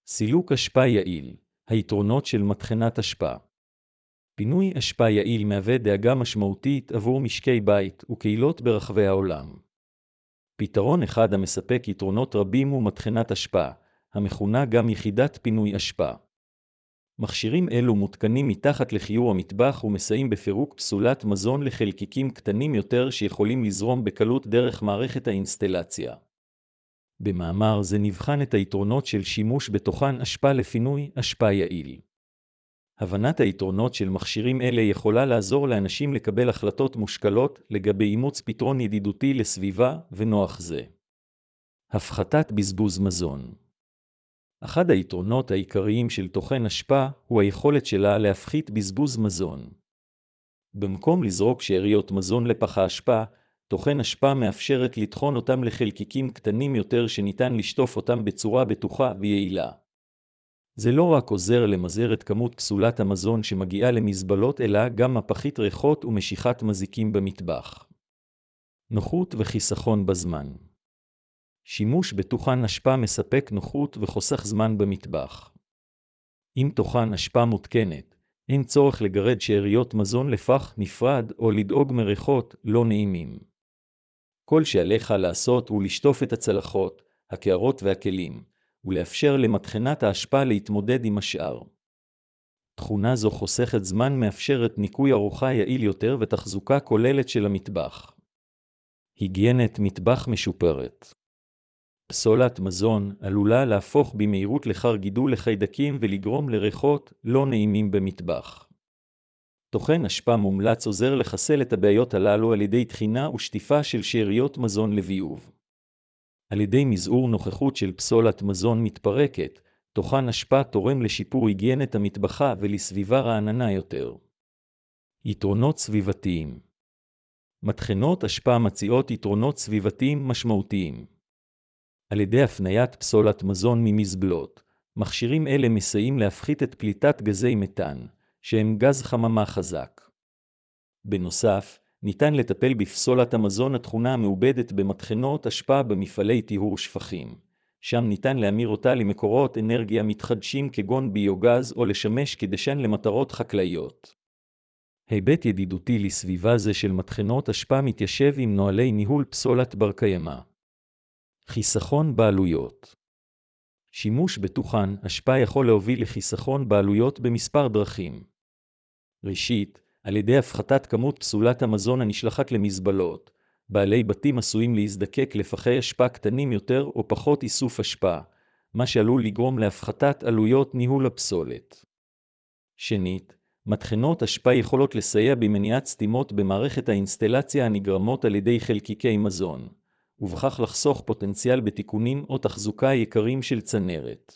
סילוק אשפה יעיל, היתרונות של מטחנת אשפה. פינוי אשפה יעיל מהווה דאגה משמעותית עבור משקי בית וקהילות ברחבי העולם. פתרון אחד המספק יתרונות רבים הוא מטחנת אשפה, המכונה גם יחידת פינוי אשפה. מכשירים אלו מותקנים מתחת לכיור המטבח ומסייעים בפירוק פסולת מזון לחלקיקים קטנים יותר שיכולים לזרום בקלות דרך מערכת האינסטלציה. במאמר זה נבחן את היתרונות של שימוש בתוכן אשפה לפינוי אשפה יעיל. הבנת היתרונות של מכשירים אלה יכולה לעזור לאנשים לקבל החלטות מושכלות לגבי אימוץ פתרון ידידותי לסביבה ונוח זה. הפחתת בזבוז מזון. אחד היתרונות העיקריים של תוכן אשפה הוא היכולת שלה להפחית בזבוז מזון. במקום לזרוק שאריות מזון לפח האשפה, תוכן אשפה מאפשרת לטחון אותם לחלקיקים קטנים יותר שניתן לשטוף אותם בצורה בטוחה ויעילה. זה לא רק עוזר למזער את כמות פסולת המזון שמגיעה למזבלות, אלא גם מפחית ריחות ומשיכת מזיקים במטבח. נוחות וחיסכון בזמן. שימוש בתוכן אשפה מספק נוחות וחוסך זמן במטבח. אם תוכן אשפה מותקנת, אין צורך לגרד שאריות מזון לפח נפרד או לדאוג מריחות לא נעימים. כל שעליך לעשות הוא לשטוף את הצלחות, הקערות והכלים, ולאפשר למטחנת האשפה להתמודד עם השאר. תכונה זו חוסכת זמן, מאפשרת ניקוי ארוחה יעיל יותר ותחזוקה כוללת של המטבח. היגיינת מטבח משופרת. פסולת מזון עלולה להפוך במהירות לחר גידול לחיידקים ולגרום לריחות לא נעימים במטבח. תוכן אשפה מומלץ עוזר לחסל את הבעיות הללו על ידי טחינה ושטיפה של שאריות מזון לביוב. על ידי מזעור נוכחות של פסולת מזון מתפרקת, תוכן אשפה תורם לשיפור היגיינת המטבחה ולסביבה רעננה יותר. יתרונות סביבתיים. מטחנות אשפה מציעות יתרונות סביבתיים משמעותיים. על ידי הפניית פסולת מזון ממזבלות, מכשירים אלה מסייעים להפחית את פליטת גזי מתאן, שהם גז חממה חזק. בנוסף, ניתן לטפל בפסולת המזון הטחונה המעובדת במטחנות אשפה במפעלי טיהור שפכים. שם ניתן להמיר אותה למקורות אנרגיה מתחדשים כגון ביוגז או לשמש כדשן למטרות חקלאיות. היבט ידידותי לסביבה זה של מטחנות אשפה מתיישב עם נוהלי ניהול פסולת בר קיימא. חיסכון בעלויות. שימוש בתוכן אשפה יכול להוביל לחיסכון בעלויות במספר דרכים. ראשית, על ידי הפחתת כמות פסולת המזון הנשלחת למזבלות, בעלי בתים עשויים להזדקק לפחי אשפה קטנים יותר או פחות איסוף אשפה, מה שעלול לגרום להפחתת עלויות ניהול הפסולת. שנית, מטחנות אשפה יכולות לסייע במניעת סתימות במערכת האינסטלציה הנגרמות על ידי חלקיקי מזון, ובכך לחסוך פוטנציאל בתיקונים או תחזוקה יקרים של צנרת.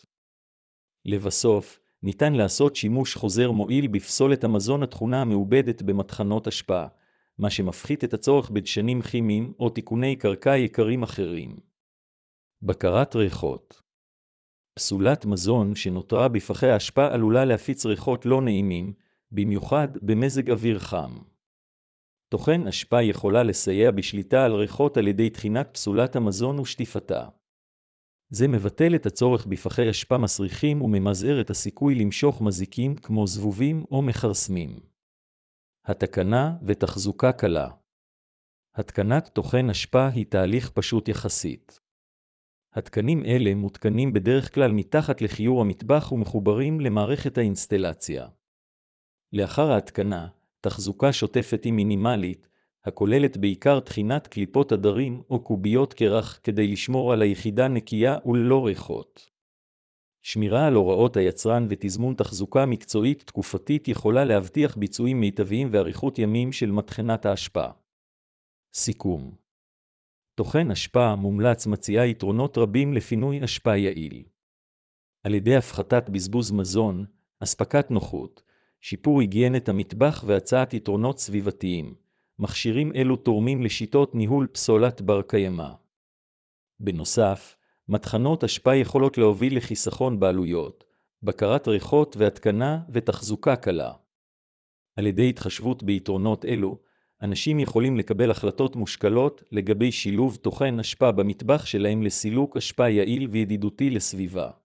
לבסוף, ניתן לעשות שימוש חוזר מועיל בפסולת המזון הטחונה המעובדת במטחנות אשפה, מה שמפחית את הצורך בדשנים כימיים או תיקוני קרקע יקרים אחרים. בקרת ריחות. פסולת מזון שנותרה בפחי האשפה עלולה להפיץ ריחות לא נעימים, במיוחד במזג אוויר חם. תוכן אשפה יכולה לסייע בשליטה על ריחות על ידי טחינת פסולת המזון ושטיפתה. זה מבטל את הצורך בפחי אשפה מסריחים וממזער את הסיכוי למשוך מזיקים כמו זבובים או מחרסמים. התקנה ותחזוקה קלה. התקנת תוכן אשפה היא תהליך פשוט יחסית. התקנים אלה מותקנים בדרך כלל מתחת לכיור המטבח ומחוברים למערכת האינסטלציה. לאחר ההתקנה, תחזוקה שוטפת היא מינימלית, הכוללת בעיקר טחינת קליפות הדרים או קוביות קרח כדי לשמור על היחידה נקייה וללא ריחות. שמירה על הוראות היצרן ותזמון תחזוקה מקצועית תקופתית יכולה להבטיח ביצועים מיטביים ואריכות ימים של מטחנת האשפה. סיכום. תוכן אשפה מומלץ מציעה יתרונות רבים לפינוי אשפה יעיל. על ידי הפחתת בזבוז מזון, אספקת נוחות, שיפור היגיינת המטבח והצעת יתרונות סביבתיים, מכשירים אלו תורמים לשיטות ניהול פסולת בר קיימא. בנוסף, מטחנות אשפה יכולות להוביל לחיסכון בעלויות, בקרת ריחות והתקנה ותחזוקה קלה. על ידי התחשבות ביתרונות אלו, אנשים יכולים לקבל החלטות מושכלות לגבי שילוב תוכן אשפה במטבח שלהם לסילוק אשפה יעיל וידידותי לסביבה.